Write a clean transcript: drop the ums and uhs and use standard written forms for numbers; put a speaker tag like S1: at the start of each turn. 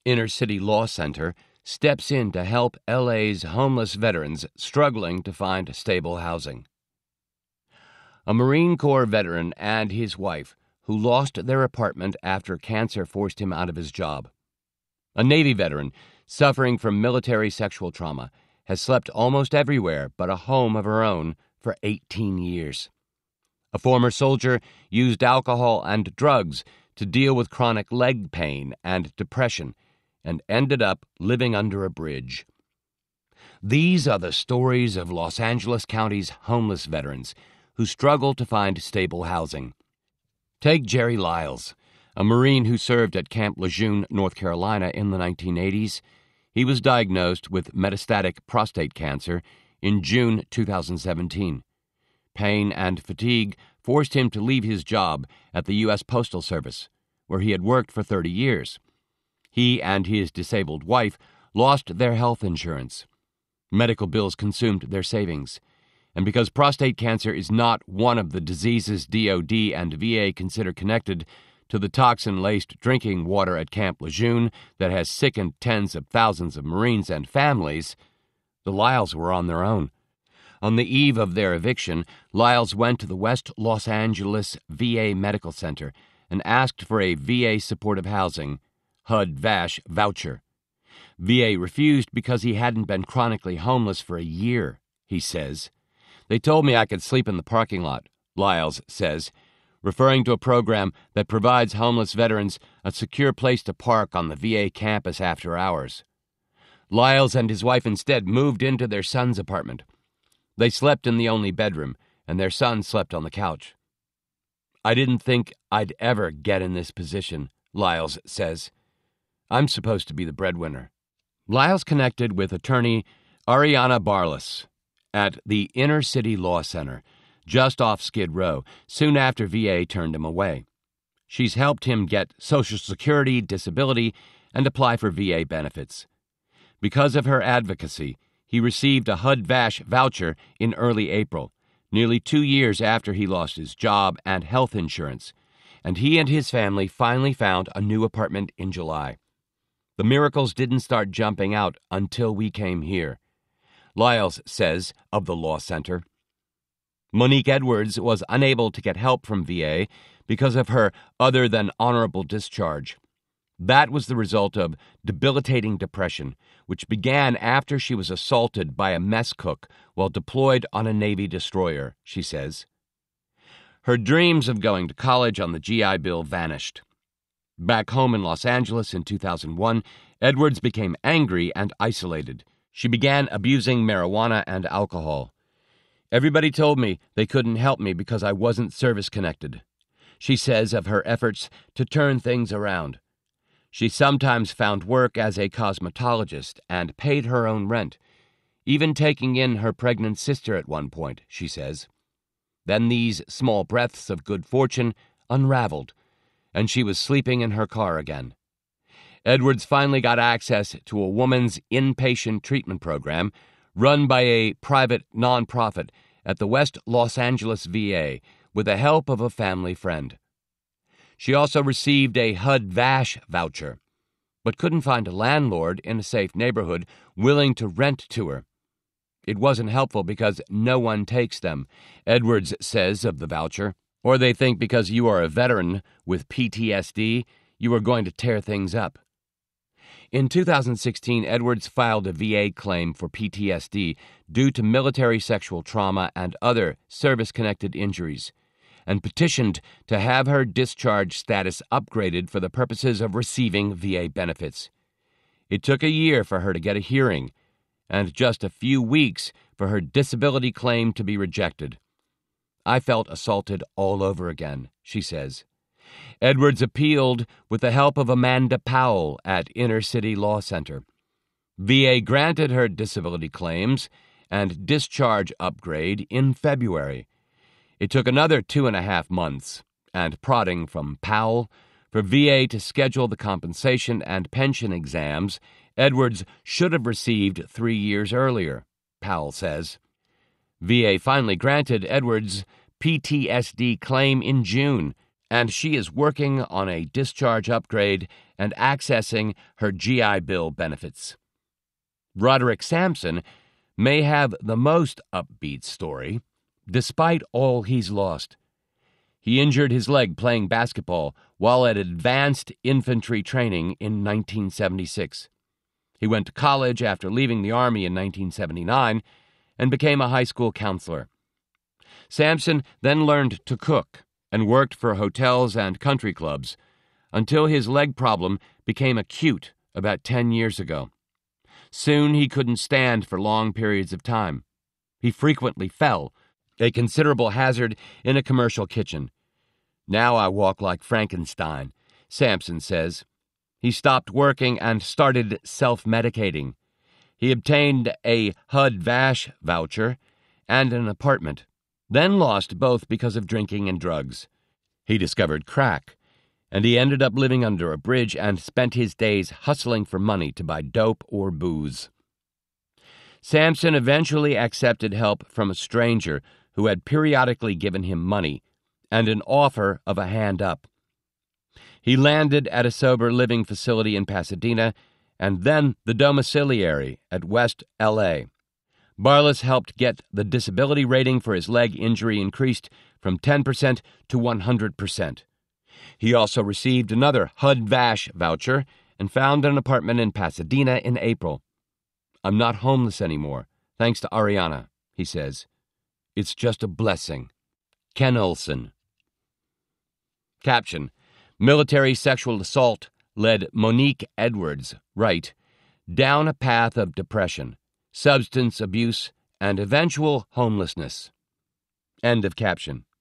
S1: Inner City Law Center steps in to help LA's homeless veterans struggling to find stable housing. A Marine Corps veteran and his wife who lost their apartment after cancer forced him out of his job. A Navy veteran suffering from military sexual trauma has slept almost everywhere but a home of her own for 18 years. A former soldier used alcohol and drugs to deal with chronic leg pain and depression and ended up living under a bridge. These are the stories of Los Angeles County's homeless veterans who struggle to find stable housing. Take Jerry Lyles, a Marine who served at Camp Lejeune, North Carolina in the 1980s. He was diagnosed with metastatic prostate cancer in June 2017. Pain and fatigue forced him to leave his job at the U.S. Postal Service, where he had worked for 30 years. He and his disabled wife lost their health insurance. Medical bills consumed their savings. And because prostate cancer is not one of the diseases DOD and VA consider connected to the toxin-laced drinking water at Camp Lejeune that has sickened tens of thousands of Marines and families, the Lyles were on their own. On the eve of their eviction, Lyles went to the West Los Angeles VA Medical Center and asked for a VA supportive housing HUD-VASH voucher. VA refused because he hadn't been chronically homeless for a year, he says. They told me I could sleep in the parking lot, Lyles says, referring to a program that provides homeless veterans a secure place to park on the VA campus after hours. Lyles and his wife instead moved into their son's apartment. They slept in the only bedroom, and their son slept on the couch. I didn't think I'd ever get in this position, Lyles says. I'm supposed to be the breadwinner. Lyles connected with attorney Ariana Barlas at the Inner City Law Center, just off Skid Row, soon after VA turned him away. She's helped him get Social Security, disability, and apply for VA benefits. Because of her advocacy, he received a HUD-VASH voucher in early April, nearly 2 years after he lost his job and health insurance, and he and his family finally found a new apartment in July. The miracles didn't start jumping out until we came here, Lyles says of the law center. Monique Edwards was unable to get help from VA because of her other-than-honorable discharge. That was the result of debilitating depression, which began after she was assaulted by a mess cook while deployed on a Navy destroyer, she says. Her dreams of going to college on the GI Bill vanished. Back home in Los Angeles in 2001, Edwards became angry and isolated. She began abusing marijuana and alcohol. Everybody told me they couldn't help me because I wasn't service-connected, she says of her efforts to turn things around. She sometimes found work as a cosmetologist and paid her own rent, even taking in her pregnant sister at one point, she says. Then these small breaths of good fortune unraveled, and she was sleeping in her car again. Edwards finally got access to a woman's inpatient treatment program run by a private nonprofit at the West Los Angeles VA with the help of a family friend. She also received a HUD-VASH voucher, but couldn't find a landlord in a safe neighborhood willing to rent to her. It wasn't helpful because no one takes them, Edwards says of the voucher, or they think because you are a veteran with PTSD, you are going to tear things up. In 2016, Edwards filed a VA claim for PTSD due to military sexual trauma and other service-connected injuries, and petitioned to have her discharge status upgraded for the purposes of receiving VA benefits. It took a year for her to get a hearing, and just a few weeks for her disability claim to be rejected. I felt assaulted all over again, she says. Edwards appealed with the help of Amanda Powell at Inner City Law Center. VA granted her disability claims and discharge upgrade in February. It took another 2.5 months, and prodding from Powell, for VA to schedule the compensation and pension exams Edwards should have received 3 years earlier, Powell says. VA finally granted Edwards' PTSD claim in June, and she is working on a discharge upgrade and accessing her GI Bill benefits. Roderick Sampson may have the most upbeat story, despite all he's lost. He injured his leg playing basketball while at advanced infantry training in 1976. He went to college after leaving the Army in 1979 and became a high school counselor. Sampson then learned to cook and worked for hotels and country clubs until his leg problem became acute about 10 years ago. Soon he couldn't stand for long periods of time. He frequently fell, a considerable hazard in a commercial kitchen. "Now I walk like Frankenstein," Sampson says. He stopped working and started self-medicating. He obtained a HUD-VASH voucher and an apartment, then lost both because of drinking and drugs. He discovered crack, and he ended up living under a bridge and spent his days hustling for money to buy dope or booze. Sampson eventually accepted help from a stranger who had periodically given him money and an offer of a hand up. He landed at a sober living facility in Pasadena and then the domiciliary at West L.A. Barlas helped get the disability rating for his leg injury increased from 10% to 100%. He also received another HUD-VASH voucher and found an apartment in Pasadena in April. "I'm not homeless anymore, thanks to Ariana," he says. "It's just a blessing." Ken Olson. Caption: Military sexual assault led Monique Edwards Wright down a path of depression, substance abuse, and eventual homelessness. End of caption.